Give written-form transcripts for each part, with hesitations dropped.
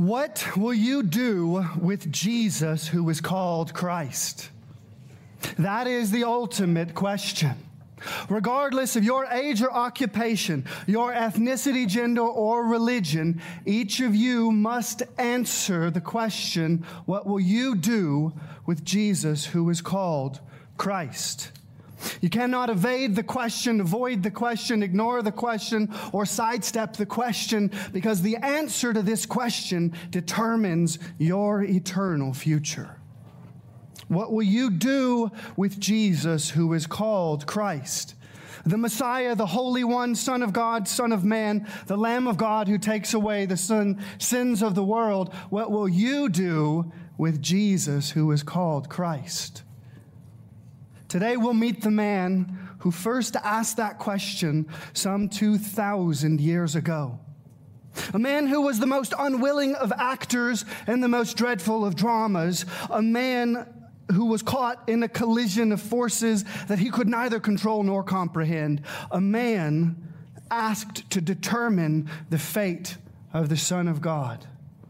What will you do with Jesus who is called Christ? That is the ultimate question. Regardless of your age or occupation, your ethnicity, gender, or religion, each of you must answer the question, what will you do with Jesus who is called Christ? You cannot evade the question, avoid the question, ignore the question, or sidestep the question, because the answer to this question determines your eternal future. What will you do with Jesus who is called Christ? The Messiah, the Holy One, Son of God, Son of Man, the Lamb of God who takes away the sins of the world. What will you do with Jesus who is called Christ? Today we'll meet the man who first asked that question some 2,000 years ago. A man who was the most unwilling of actors and the most dreadful of dramas. A man who was caught in a collision of forces that he could neither control nor comprehend. A man asked to determine the fate of the Son of God.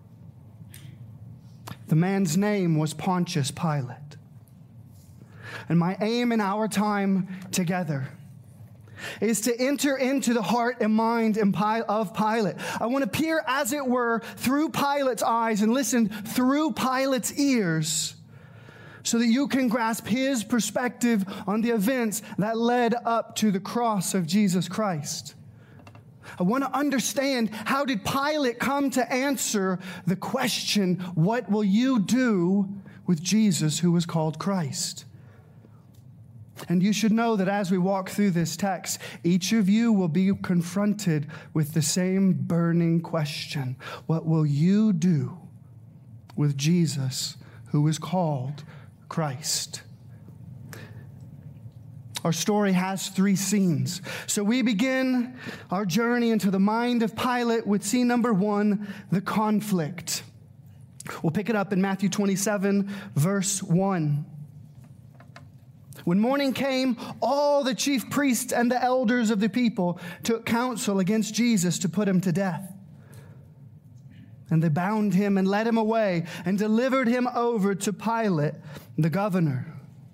The man's name was Pontius Pilate. And my aim in our time together is to enter into the heart and mind of Pilate. I want to peer, as it were, through Pilate's eyes and listen through Pilate's ears so that you can grasp his perspective on the events that led up to the cross of Jesus Christ. I want to understand, how did Pilate come to answer the question, what will you do with Jesus who was called Christ? And you should know that as we walk through this text, each of you will be confronted with the same burning question. What will you do with Jesus who is called Christ? Our story has 3 scenes. So we begin our journey into the mind of Pilate with scene number 1, the conflict. We'll pick it up in Matthew 27, verse 1. When morning came, all the chief priests and the elders of the people took counsel against Jesus to put him to death. And they bound him and led him away and delivered him over to Pilate, the governor.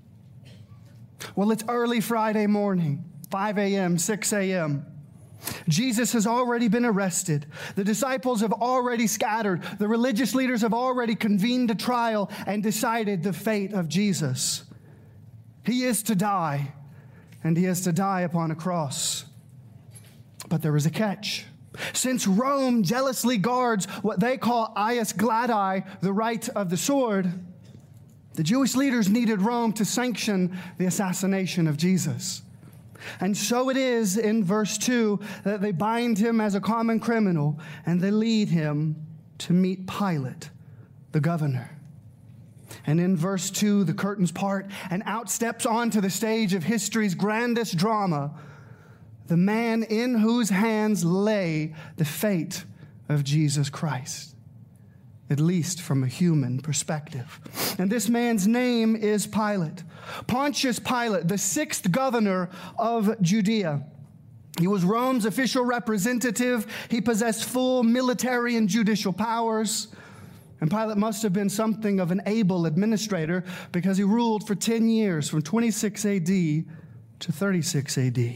Well, it's early Friday morning, 5 a.m., 6 a.m. Jesus has already been arrested. The disciples have already scattered. The religious leaders have already convened a trial and decided the fate of Jesus. He is to die, and he is to die upon a cross. But there is a catch. Since Rome jealously guards what they call ius gladi, the right of the sword, the Jewish leaders needed Rome to sanction the assassination of Jesus. And so it is in verse 2 that they bind him as a common criminal, and they lead him to meet Pilate, the governor. And in verse 2, the curtains part, and out steps onto the stage of history's grandest drama, the man in whose hands lay the fate of Jesus Christ, at least from a human perspective. And this man's name is Pilate. Pontius Pilate, the 6th governor of Judea. He was Rome's official representative. He possessed full military and judicial powers. And Pilate must have been something of an able administrator because he ruled for 10 years, from 26 AD to 36 AD.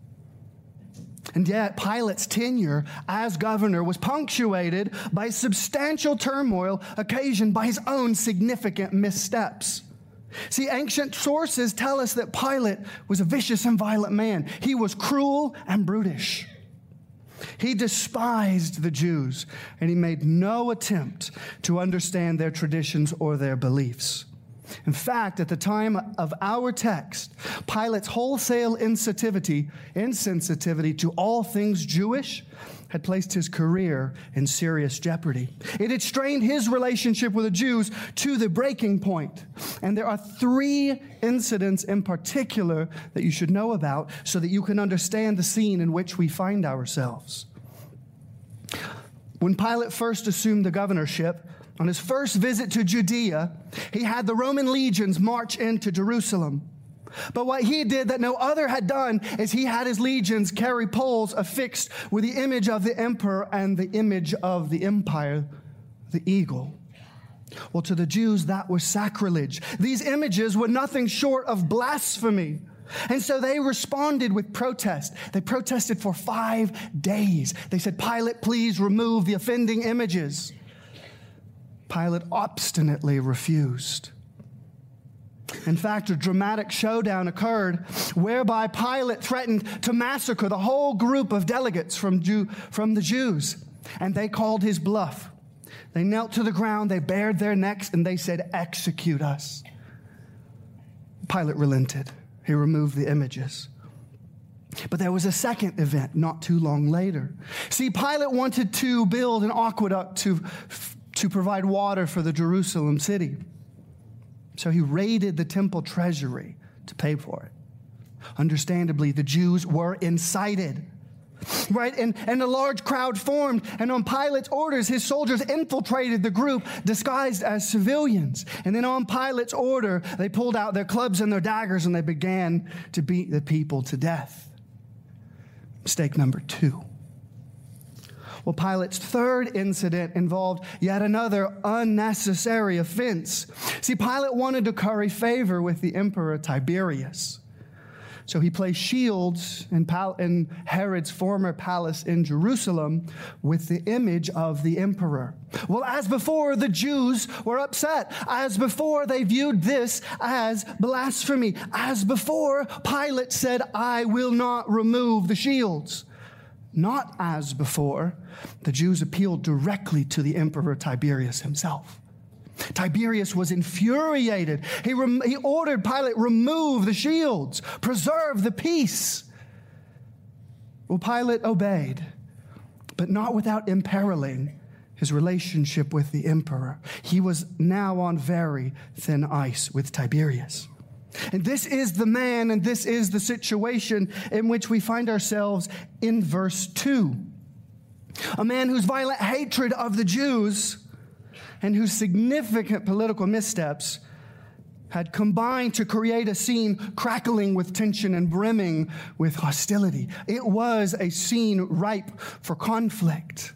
And yet, Pilate's tenure as governor was punctuated by substantial turmoil occasioned by his own significant missteps. See, ancient sources tell us that Pilate was a vicious and violent man. He was cruel and brutish. He despised the Jews, and he made no attempt to understand their traditions or their beliefs. In fact, at the time of our text, Pilate's wholesale insensitivity to all things Jewish had placed his career in serious jeopardy. It had strained his relationship with the Jews to the breaking point. And there are 3 incidents in particular that you should know about so that you can understand the scene in which we find ourselves. When Pilate first assumed the governorship, on his first visit to Judea, he had the Roman legions march into Jerusalem. But what he did that no other had done is he had his legions carry poles affixed with the image of the emperor and the image of the empire, the eagle. Well, to the Jews, that was sacrilege. These images were nothing short of blasphemy. And so they responded with protest. They protested for 5 days. They said, Pilate, please remove the offending images. Pilate obstinately refused. In fact, a dramatic showdown occurred whereby Pilate threatened to massacre the whole group of delegates from the Jews. And they called his bluff. They knelt to the ground, they bared their necks, and they said, execute us. Pilate relented. He removed the images. But there was a second event not too long later. See, Pilate wanted to build an aqueduct to provide water for the Jerusalem city. So he raided the temple treasury to pay for it. Understandably, the Jews were incited. Right? And a large crowd formed, and on Pilate's orders, his soldiers infiltrated the group disguised as civilians. And then on Pilate's order, they pulled out their clubs and their daggers, and they began to beat the people to death. Mistake number 2. Well, Pilate's third incident involved yet another unnecessary offense. See, Pilate wanted to curry favor with the emperor Tiberius. So he placed shields in Herod's former palace in Jerusalem with the image of the emperor. Well, as before, the Jews were upset. As before, they viewed this as blasphemy. As before, Pilate said, I will not remove the shields. Not as before, the Jews appealed directly to the emperor Tiberius himself. Tiberius was infuriated. He ordered Pilate, remove the shields, preserve the peace. Well, Pilate obeyed, but not without imperiling his relationship with the emperor. He was now on very thin ice with Tiberius. And this is the man, and this is the situation in which we find ourselves in verse 2. A man whose violent hatred of the Jews and whose significant political missteps had combined to create a scene crackling with tension and brimming with hostility. It was a scene ripe for conflict.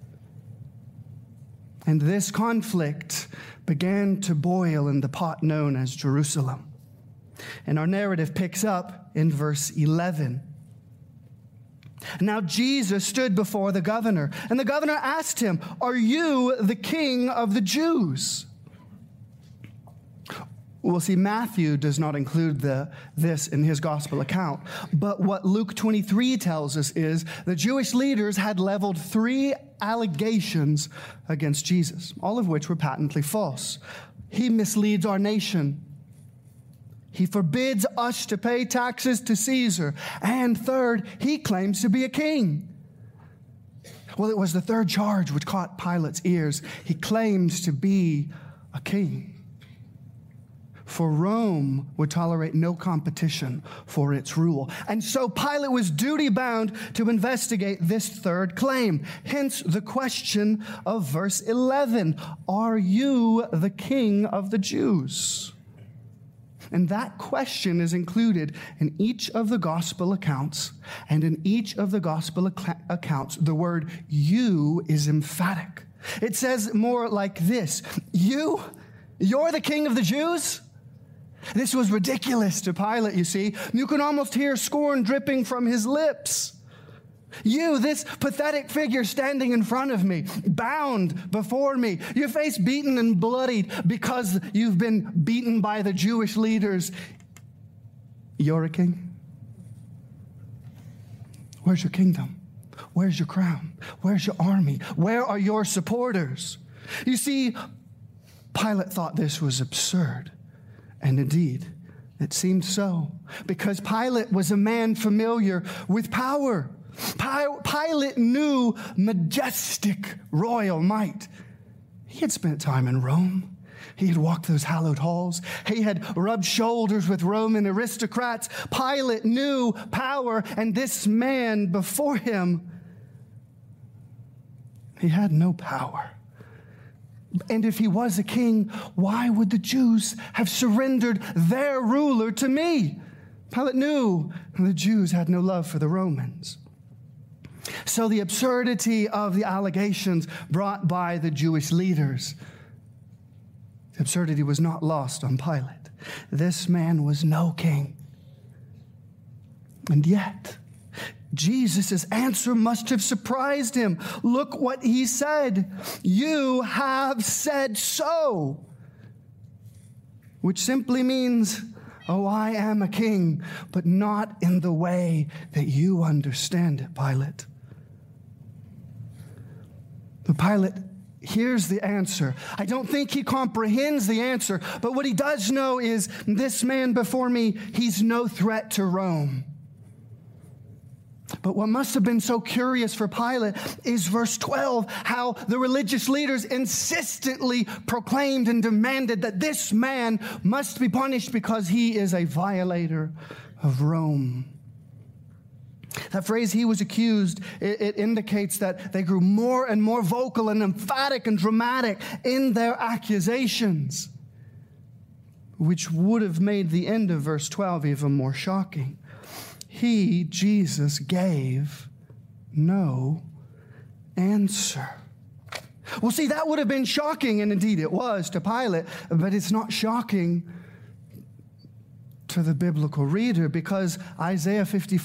And this conflict began to boil in the pot known as Jerusalem. And our narrative picks up in verse 11. Now Jesus stood before the governor, and the governor asked him, are you the king of the Jews? Well, see, Matthew does not include this in his gospel account. But what Luke 23 tells us is the Jewish leaders had leveled 3 allegations against Jesus, all of which were patently false. He misleads our nation. He forbids us to pay taxes to Caesar. And third, he claims to be a king. Well, it was the third charge which caught Pilate's ears. He claims to be a king. For Rome would tolerate no competition for its rule. And so Pilate was duty-bound to investigate this third claim. Hence the question of verse 11, are you the king of the Jews? And that question is included in each of the gospel accounts. And in each of the gospel accounts, the word you is emphatic. It says more like this, you're the king of the Jews? This was ridiculous to Pilate, you see. You can almost hear scorn dripping from his lips. You, this pathetic figure standing in front of me, bound before me, your face beaten and bloodied because you've been beaten by the Jewish leaders. You're a king? Where's your kingdom? Where's your crown? Where's your army? Where are your supporters? You see, Pilate thought this was absurd. And indeed, it seemed so, because Pilate was a man familiar with power. Pilate knew majestic royal might. He had spent time in Rome. He had walked those hallowed halls. He had rubbed shoulders with Roman aristocrats. Pilate knew power, and this man before him, he had no power. And if he was a king, why would the Jews have surrendered their ruler to me? Pilate knew the Jews had no love for the Romans. So the absurdity of the allegations brought by the Jewish leaders, the absurdity was not lost on Pilate. This man was no king. And yet, Jesus' answer must have surprised him. Look what he said. You have said so. Which simply means, oh, I am a king, but not in the way that you understand it, Pilate. But Pilate hears the answer. I don't think he comprehends the answer, but what he does know is this man before me, he's no threat to Rome. But what must have been so curious for Pilate is verse 12, how the religious leaders insistently proclaimed and demanded that this man must be punished because he is a violator of Rome. That phrase, he was accused, it indicates that they grew more and more vocal and emphatic and dramatic in their accusations, which would have made the end of verse 12 even more shocking. He, Jesus, gave no answer. Well, see, that would have been shocking, and indeed it was to Pilate, but it's not shocking to the biblical reader, because Isaiah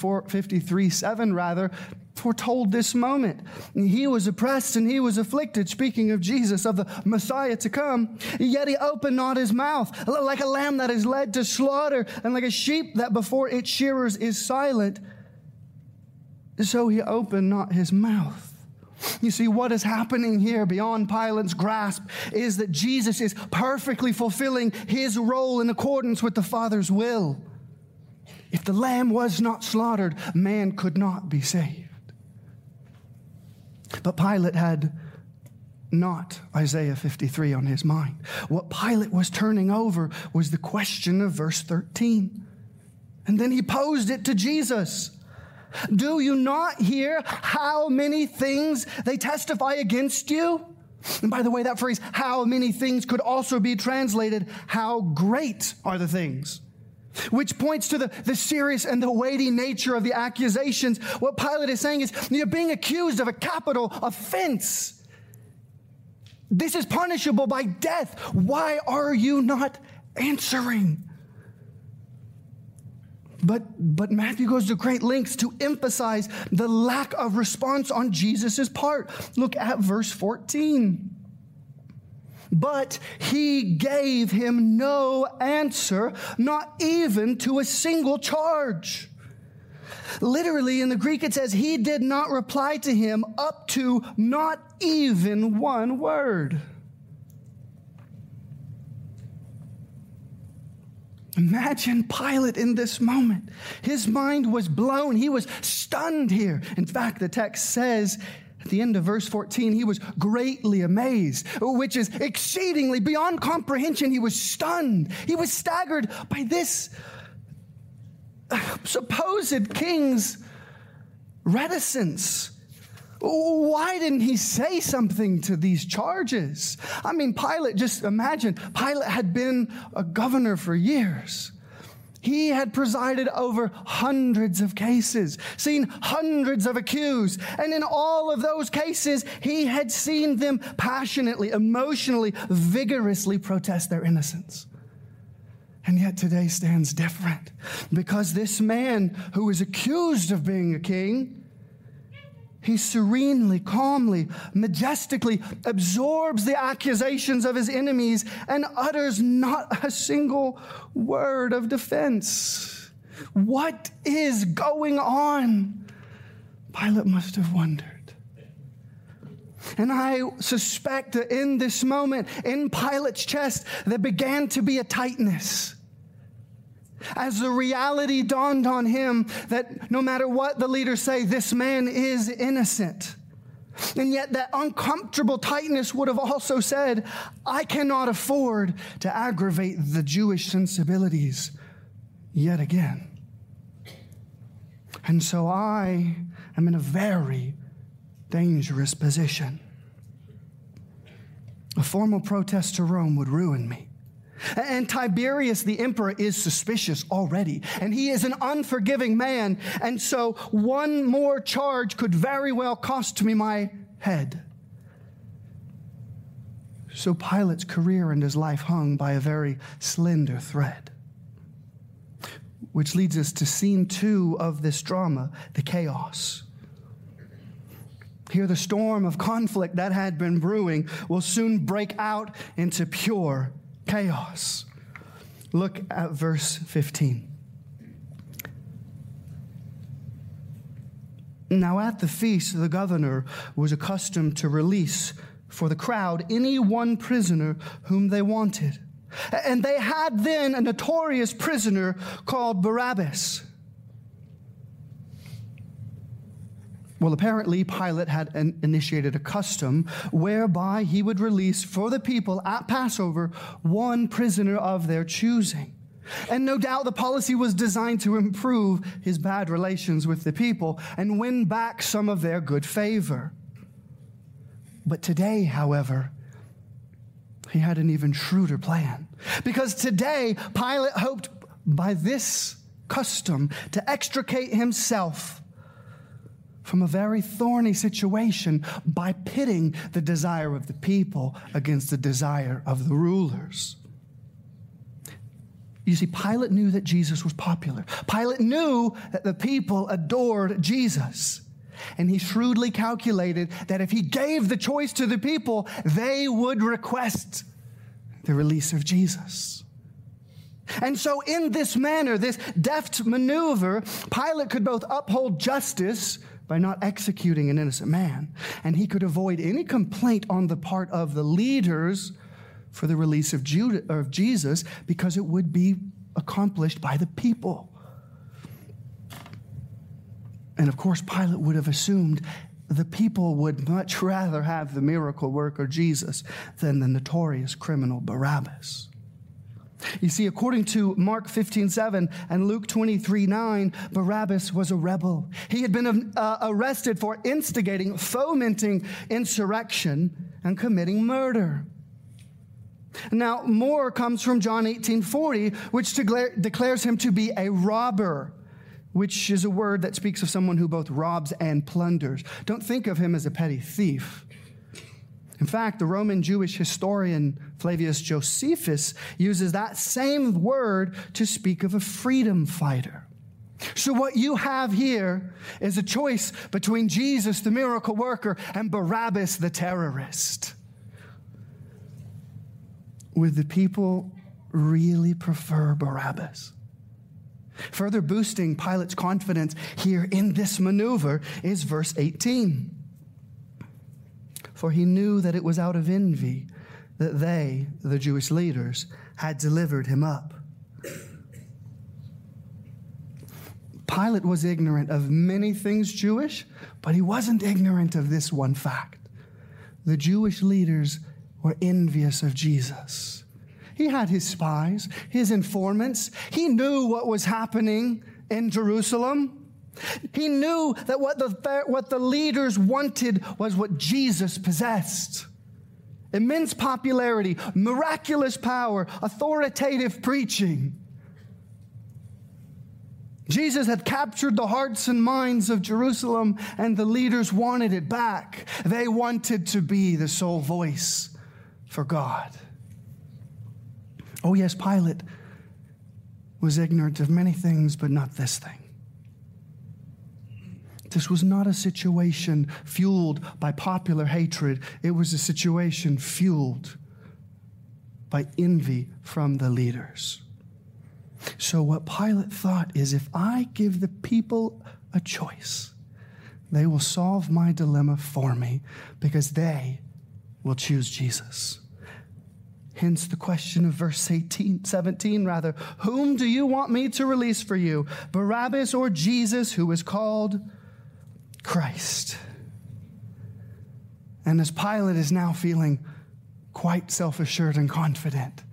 53:7 foretold this moment. He was oppressed and he was afflicted, speaking of Jesus, of the Messiah to come. Yet he opened not his mouth, like a lamb that is led to slaughter, and like a sheep that before its shearers is silent. So he opened not his mouth. You see, what is happening here beyond Pilate's grasp is that Jesus is perfectly fulfilling his role in accordance with the Father's will. If the lamb was not slaughtered, man could not be saved. But Pilate had not Isaiah 53 on his mind. What Pilate was turning over was the question of verse 13. And then he posed it to Jesus. Do you not hear how many things they testify against you? And by the way, that phrase, how many things, could also be translated, how great are the things, which points to the serious and the weighty nature of the accusations. What Pilate is saying is, you're being accused of a capital offense. This is punishable by death. Why are you not answering? But Matthew goes to great lengths to emphasize the lack of response on Jesus' part. Look at verse 14. But he gave him no answer, not even to a single charge. Literally, in the Greek, it says he did not reply to him up to not even one word. Imagine Pilate in this moment. His mind was blown. He was stunned here. In fact, the text says at the end of verse 14, he was greatly amazed, which is exceedingly beyond comprehension. He was stunned. He was staggered by this supposed king's reticence. Why didn't he say something to these charges? I mean, Pilate, just imagine, Pilate had been a governor for years. He had presided over hundreds of cases, seen hundreds of accused, and in all of those cases, he had seen them passionately, emotionally, vigorously protest their innocence. And yet today stands different, because this man who is accused of being a king, he serenely, calmly, majestically absorbs the accusations of his enemies and utters not a single word of defense. What is going on? Pilate must have wondered. And I suspect that in this moment, in Pilate's chest, there began to be a tightness, as the reality dawned on him that no matter what the leaders say, this man is innocent. And yet that uncomfortable tightness would have also said, I cannot afford to aggravate the Jewish sensibilities yet again. And so I am in a very dangerous position. A formal protest to Rome would ruin me. And Tiberius, the emperor, is suspicious already, and he is an unforgiving man, and so one more charge could very well cost me my head. So Pilate's career and his life hung by a very slender thread. Which leads us to scene 2 of this drama, the chaos. Here, the storm of conflict that had been brewing will soon break out into pure chaos. Look at verse 15. Now at the feast, the governor was accustomed to release for the crowd any one prisoner whom they wanted. And they had then a notorious prisoner called Barabbas. Well, apparently Pilate had initiated a custom whereby he would release for the people at Passover one prisoner of their choosing. And no doubt the policy was designed to improve his bad relations with the people and win back some of their good favor. But today, however, he had an even shrewder plan. Because today, Pilate hoped by this custom to extricate himself from a very thorny situation by pitting the desire of the people against the desire of the rulers. You see, Pilate knew that Jesus was popular. Pilate knew that the people adored Jesus. And he shrewdly calculated that if he gave the choice to the people, they would request the release of Jesus. And so in this manner, this deft maneuver, Pilate could both uphold justice by not executing an innocent man, and he could avoid any complaint on the part of the leaders for the release of Jesus, because it would be accomplished by the people. And of course, Pilate would have assumed the people would much rather have the miracle worker Jesus than the notorious criminal Barabbas. You see, according to Mark 15:7 and Luke 23:9, Barabbas was a rebel. He had been arrested for instigating, fomenting insurrection, and committing murder. Now, more comes from John 18:40, which declares him to be a robber, which is a word that speaks of someone who both robs and plunders. Don't think of him as a petty thief. In fact, the Roman Jewish historian Flavius Josephus uses that same word to speak of a freedom fighter. So what you have here is a choice between Jesus, the miracle worker, and Barabbas, the terrorist. Would the people really prefer Barabbas? Further boosting Pilate's confidence here in this maneuver is verse 18. For he knew that it was out of envy that they, the Jewish leaders, had delivered him up. Pilate was ignorant of many things Jewish, but he wasn't ignorant of this one fact. The Jewish leaders were envious of Jesus. He had his spies, his informants. He knew what was happening in Jerusalem. He knew that what the leaders wanted was what Jesus possessed. Immense popularity, miraculous power, authoritative preaching. Jesus had captured the hearts and minds of Jerusalem, and the leaders wanted it back. They wanted to be the sole voice for God. Oh yes, Pilate was ignorant of many things, but not this thing. This was not a situation fueled by popular hatred. It was a situation fueled by envy from the leaders. So what Pilate thought is, if I give the people a choice, they will solve my dilemma for me because they will choose Jesus. Hence the question of verse 17, whom do you want me to release for you, Barabbas or Jesus, who is called Christ? And as Pilate is now feeling quite self-assured and confident,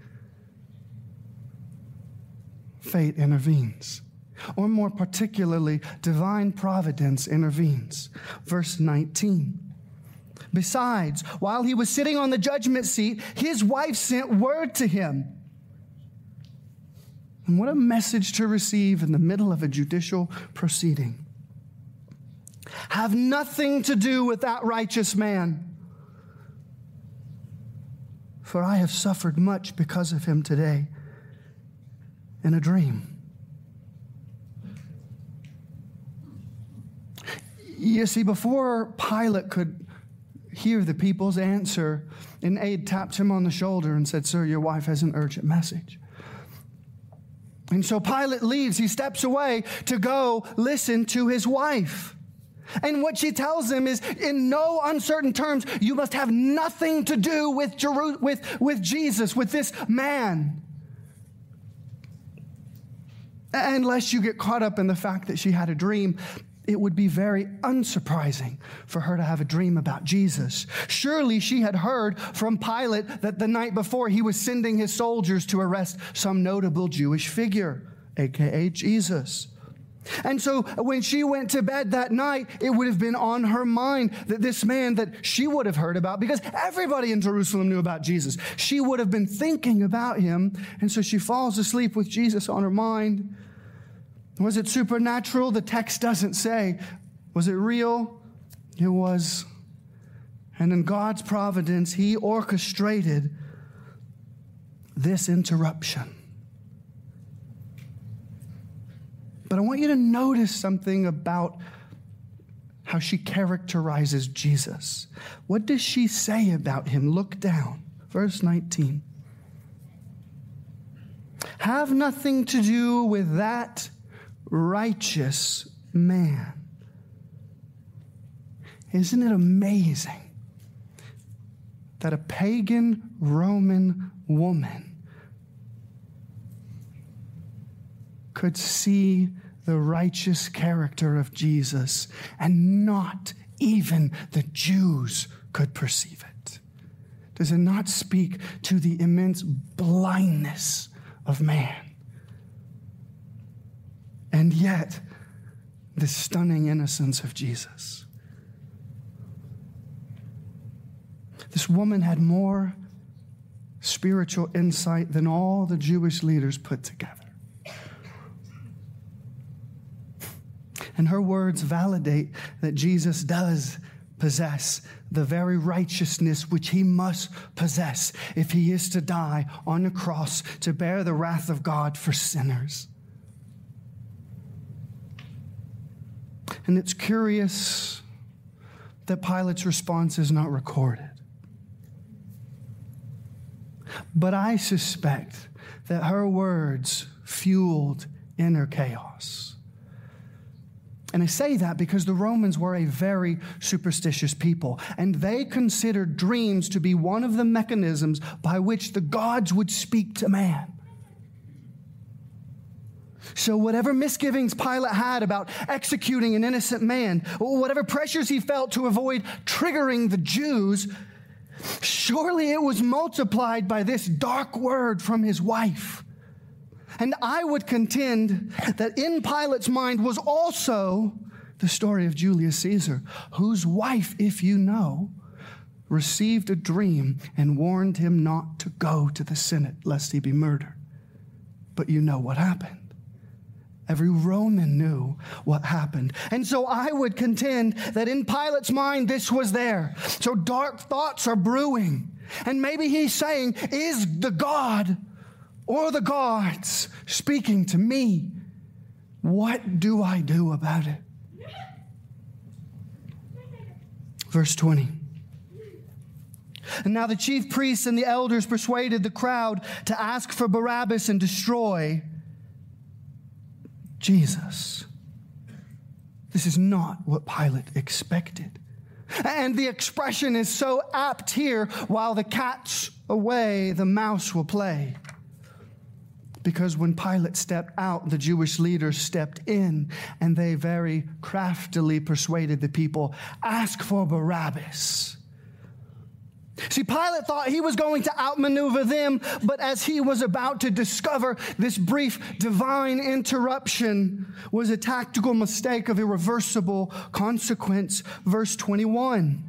fate intervenes. Or more particularly, divine providence intervenes. Verse 19. Besides, while he was sitting on the judgment seat, his wife sent word to him. And what a message to receive in the middle of a judicial proceeding. Have nothing to do with that righteous man, for I have suffered much because of him today in a dream. You see, before Pilate could hear the people's answer, an aide tapped him on the shoulder and said, "Sir, your wife has an urgent message." And so Pilate leaves. He steps away to go listen to his wife. And what she tells him is, in no uncertain terms, you must have nothing to do with Jesus, with this man. Unless you get caught up in the fact that she had a dream, it would be very unsurprising for her to have a dream about Jesus. Surely she had heard from Pilate that the night before he was sending his soldiers to arrest some notable Jewish figure, aka Jesus. And so when she went to bed that night, it would have been on her mind that this man that she would have heard about, because everybody in Jerusalem knew about Jesus, she would have been thinking about him. And so she falls asleep with Jesus on her mind. Was it supernatural? The text doesn't say. Was it real? It was. And in God's providence, he orchestrated this interruption. But I want you to notice something about how she characterizes Jesus. What does she say about him? Look down. Verse 19. Have nothing to do with that righteous man. Isn't it amazing that a pagan Roman woman could see the righteous character of Jesus, and not even the Jews could perceive it? Does it not speak to the immense blindness of man? And yet, the stunning innocence of Jesus. This woman had more spiritual insight than all the Jewish leaders put together. And her words validate that Jesus does possess the very righteousness which he must possess if he is to die on a cross to bear the wrath of God for sinners. And it's curious that Pilate's response is not recorded. But I suspect that her words fueled inner chaos. And I say that because the Romans were a very superstitious people, and they considered dreams to be one of the mechanisms by which the gods would speak to man. So whatever misgivings Pilate had about executing an innocent man, or whatever pressures he felt to avoid triggering the Jews, surely it was multiplied by this dark word from his wife. And I would contend that in Pilate's mind was also the story of Julius Caesar, whose wife, if you know, received a dream and warned him not to go to the Senate lest he be murdered. But you know what happened. Every Roman knew what happened. And so I would contend that in Pilate's mind, this was there. So dark thoughts are brewing. And maybe he's saying, is the God or the gods speaking to me? What do I do about it? Verse 20. And now the chief priests and the elders persuaded the crowd to ask for Barabbas and destroy Jesus. This is not what Pilate expected. And the expression is so apt here: while the cat's away, the mouse will play. Because when Pilate stepped out, the Jewish leaders stepped in, and they very craftily persuaded the people, ask for Barabbas. See, Pilate thought he was going to outmaneuver them, but as he was about to discover, this brief divine interruption was a tactical mistake of irreversible consequence. Verse 21.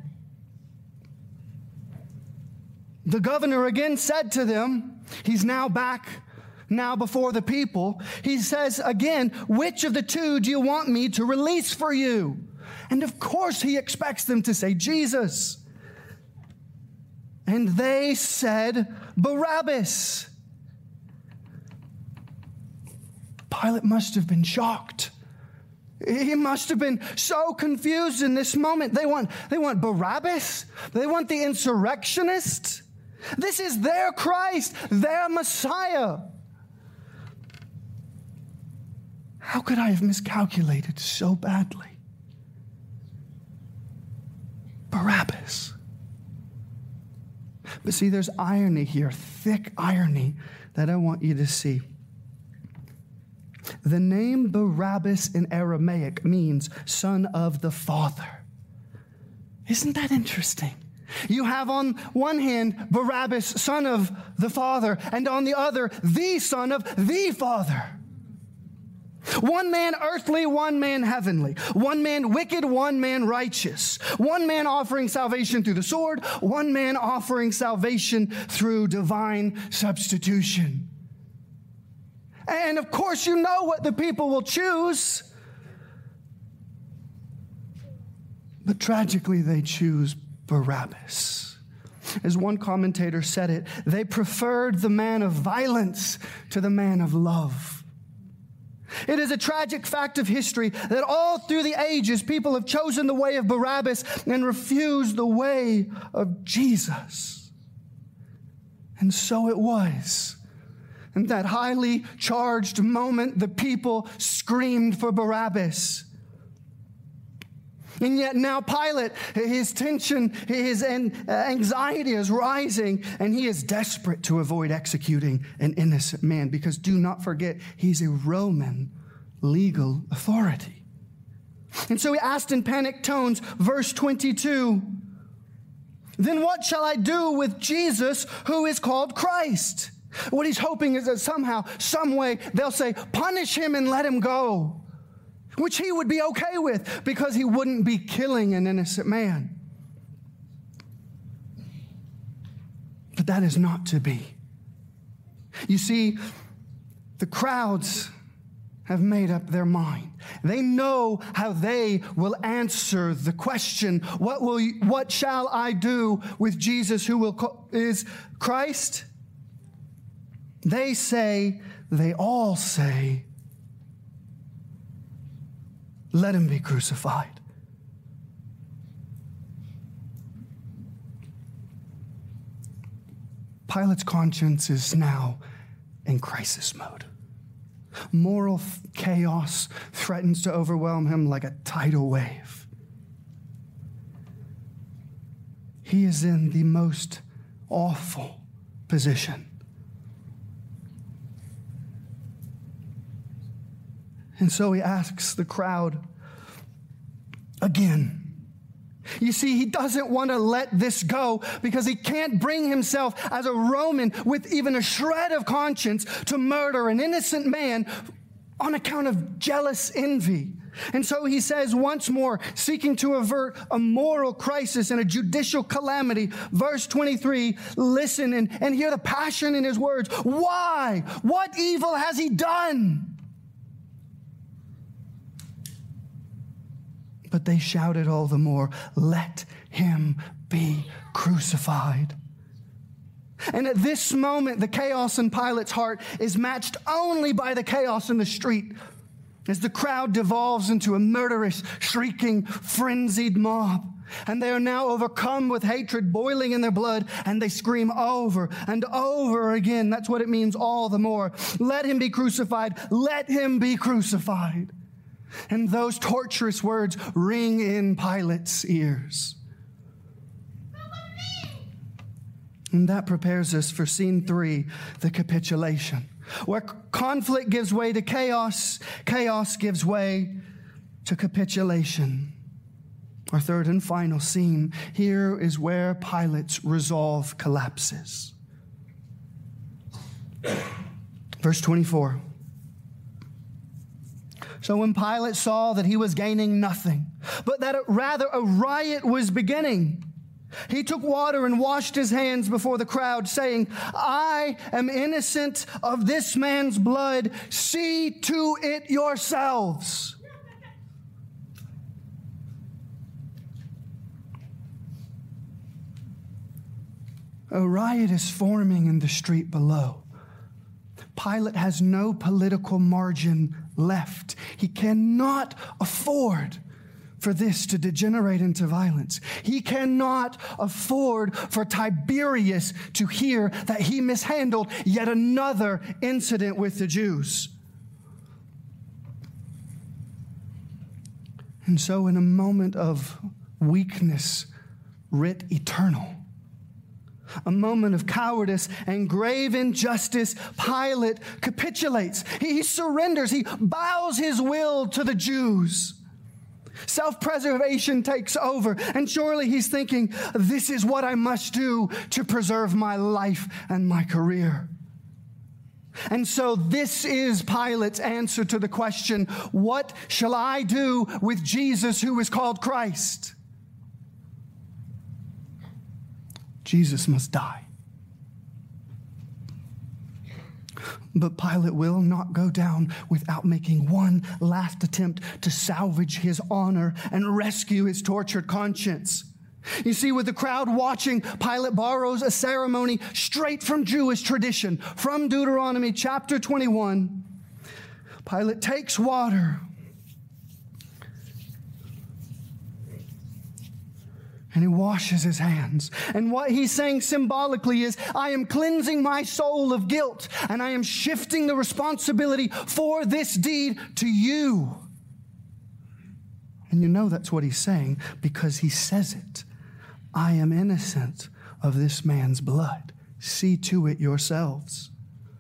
The governor again said to them, he's now back now before the people, he says again, which of the two do you want me to release for you? And of course he expects them to say Jesus. And they said Barabbas. Pilate must have been shocked. He must have been so confused in this moment. They want Barabbas? They want the insurrectionist? This is their Christ, their Messiah. How could I have miscalculated so badly? Barabbas. But see, there's irony here, thick irony that I want you to see. The name Barabbas in Aramaic means son of the Father. Isn't that interesting? You have on one hand Barabbas, son of the Father, and on the other, the son of the Father. One man earthly, one man heavenly. One man wicked, one man righteous. One man offering salvation through the sword, one man offering salvation through divine substitution. And of course, you know what the people will choose. But tragically, they choose Barabbas. As one commentator said it, they preferred the man of violence to the man of love. It is a tragic fact of history that all through the ages, people have chosen the way of Barabbas and refused the way of Jesus. And so it was. In that highly charged moment, the people screamed for Barabbas. And yet now Pilate, his tension, his anxiety is rising, and he is desperate to avoid executing an innocent man, because do not forget, he's a Roman legal authority. And so he asked in panicked tones, verse 22, then what shall I do with Jesus who is called Christ? What he's hoping is that somehow, some way, they'll say, punish him and let him go, which he would be okay with because he wouldn't be killing an innocent man. But that is not to be. You see, the crowds have made up their mind. They know how they will answer the question, what shall I do with Jesus who is Christ? They all say, let him be crucified. Pilate's conscience is now in crisis mode. Moral chaos threatens to overwhelm him like a tidal wave. He is in the most awful position. And so he asks the crowd again. You see, he doesn't want to let this go because he can't bring himself as a Roman with even a shred of conscience to murder an innocent man on account of jealous envy. And so he says once more, seeking to avert a moral crisis and a judicial calamity, verse 23, listen and hear the passion in his words. Why? What evil has he done? But they shouted all the more, let him be crucified. And at this moment, the chaos in Pilate's heart is matched only by the chaos in the street as the crowd devolves into a murderous, shrieking, frenzied mob. And they are now overcome with hatred boiling in their blood, and they scream over and over again. That's what it means all the more. Let him be crucified. Let him be crucified. And those torturous words ring in Pilate's ears. And that prepares us for scene 3, the capitulation, where conflict gives way to chaos, chaos gives way to capitulation. Our third and final scene, here is where Pilate's resolve collapses. Verse 24. So when Pilate saw that he was gaining nothing, but that rather a riot was beginning, He took water and washed his hands before the crowd, saying, I am innocent of this man's blood. See to it yourselves. A riot is forming in the street below. Pilate has no political margin left. He cannot afford for this to degenerate into violence. He cannot afford for Tiberius to hear that he mishandled yet another incident with the Jews. And so in a moment of weakness writ eternal, a moment of cowardice and grave injustice, Pilate capitulates. He surrenders. He bows his will to the Jews. Self-preservation takes over, and surely he's thinking, this is what I must do to preserve my life and my career. And so this is Pilate's answer to the question, what shall I do with Jesus who is called Christ? Jesus must die. But Pilate will not go down without making one last attempt to salvage his honor and rescue his tortured conscience. You see, with the crowd watching, Pilate borrows a ceremony straight from Jewish tradition, from Deuteronomy chapter 21. Pilate takes water and he washes his hands. And what he's saying symbolically is, I am cleansing my soul of guilt, and I am shifting the responsibility for this deed to you. And you know that's what he's saying because he says it. I am innocent of this man's blood. See to it yourselves.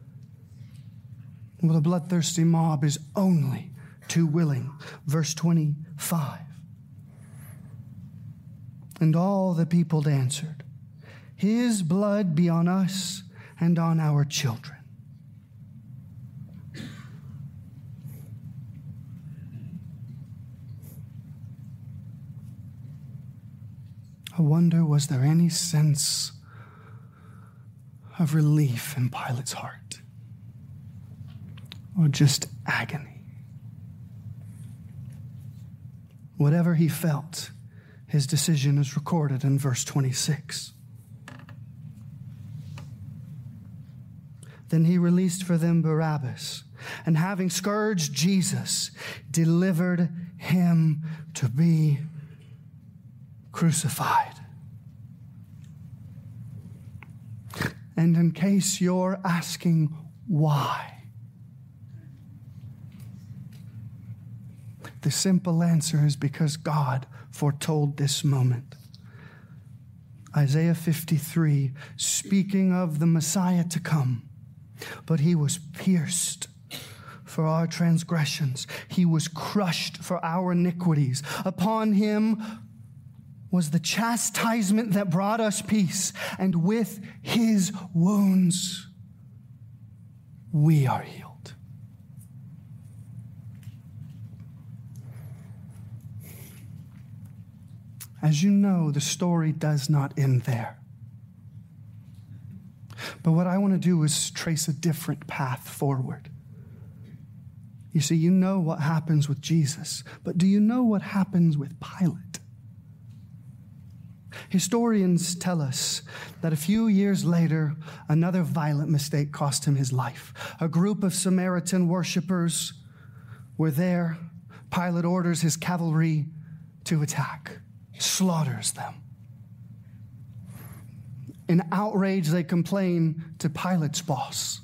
Well, the bloodthirsty mob is only too willing. Verse 25. And all the people answered, his blood be on us and on our children. I wonder, was there any sense of relief in Pilate's heart? Or just agony? Whatever he felt, his decision is recorded in verse 26. Then he released for them Barabbas, and having scourged Jesus, delivered him to be crucified. And in case you're asking why, the simple answer is because God foretold this moment. Isaiah 53, speaking of the Messiah to come, but he was pierced for our transgressions. He was crushed for our iniquities. Upon him was the chastisement that brought us peace, and with his wounds we are healed. As you know, the story does not end there. But what I want to do is trace a different path forward. You see, you know what happens with Jesus, but do you know what happens with Pilate? Historians tell us that a few years later, another violent mistake cost him his life. A group of Samaritan worshipers were there. Pilate orders his cavalry to attack, slaughters them. In outrage, they complain to Pilate's boss.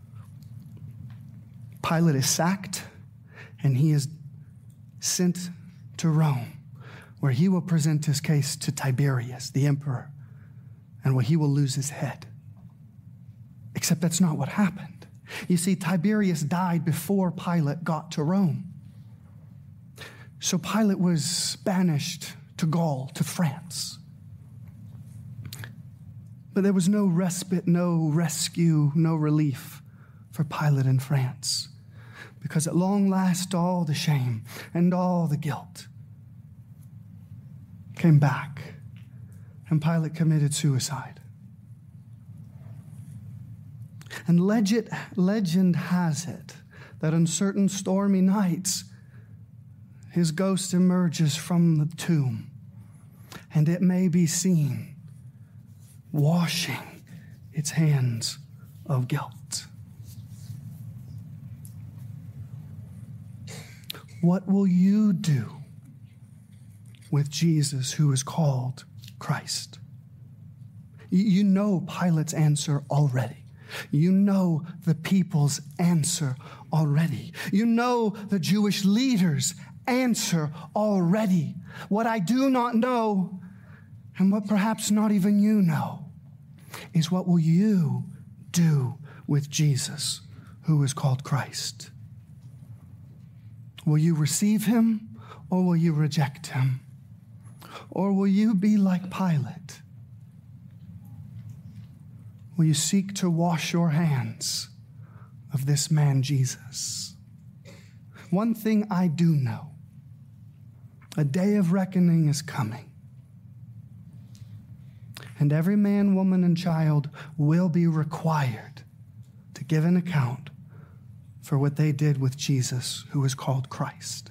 Pilate is sacked, and he is sent to Rome, where he will present his case to Tiberius, the emperor, and where he will lose his head. Except that's not what happened. You see, Tiberius died before Pilate got to Rome. So Pilate was banished to Gaul, to France. But there was no respite, no rescue, no relief for Pilate in France, because at long last all the shame and all the guilt came back and Pilate committed suicide. And legend has it that on certain stormy nights, his ghost emerges from the tomb, and it may be seen washing its hands of guilt. What will you do with Jesus, who is called Christ? You know Pilate's answer already. You know the people's answer already. You know the Jewish leaders' answer already. What I do not know, and what perhaps not even you know, is what will you do with Jesus, who is called Christ? Will you receive him, or will you reject him? Or will you be like Pilate? Will you seek to wash your hands of this man, Jesus? One thing I do know, a day of reckoning is coming. And every man, woman, and child will be required to give an account for what they did with Jesus, who is called Christ.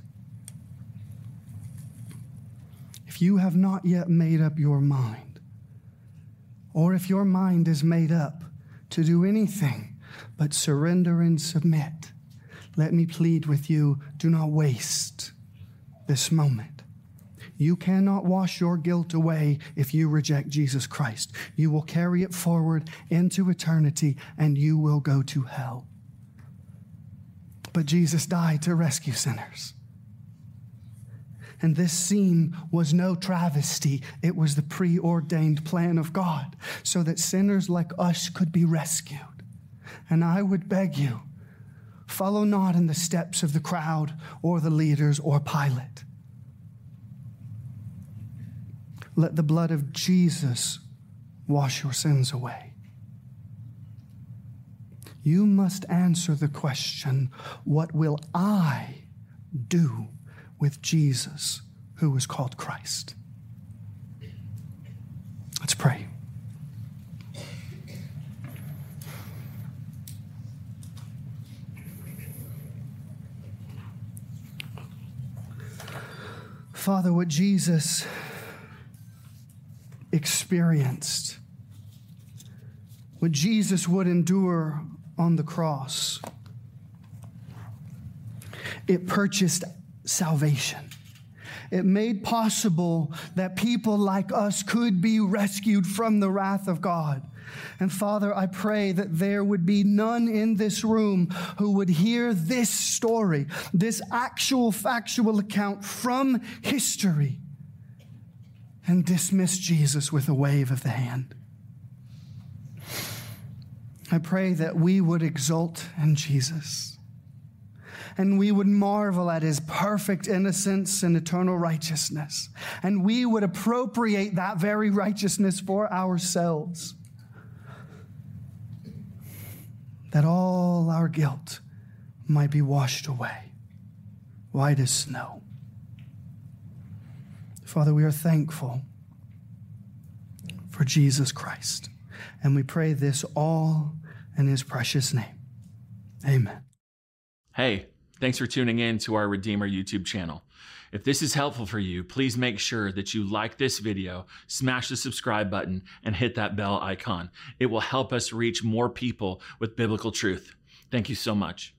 If you have not yet made up your mind, or if your mind is made up to do anything but surrender and submit, let me plead with you, do not waste this moment. You cannot wash your guilt away if you reject Jesus Christ. You will carry it forward into eternity, and you will go to hell. But Jesus died to rescue sinners. And this scene was no travesty. It was the preordained plan of God so that sinners like us could be rescued. And I would beg you, follow not in the steps of the crowd or the leaders or Pilate. Let the blood of Jesus wash your sins away. You must answer the question, what will I do with Jesus, who is called Christ? Let's pray. Father, what Jesus experienced, what Jesus would endure on the cross, it purchased salvation. It made possible that people like us could be rescued from the wrath of God. And Father, I pray that there would be none in this room who would hear this story, this actual factual account from history, and dismiss Jesus with a wave of the hand. I pray that we would exult in Jesus, and we would marvel at his perfect innocence and eternal righteousness, and we would appropriate that very righteousness for ourselves, that all our guilt might be washed away, white as snow. Father, we are thankful for Jesus Christ, and we pray this all in his precious name. Amen. Hey, thanks for tuning in to our Redeemer YouTube channel. If this is helpful for you, please make sure that you like this video, smash the subscribe button, and hit that bell icon. It will help us reach more people with biblical truth. Thank you so much.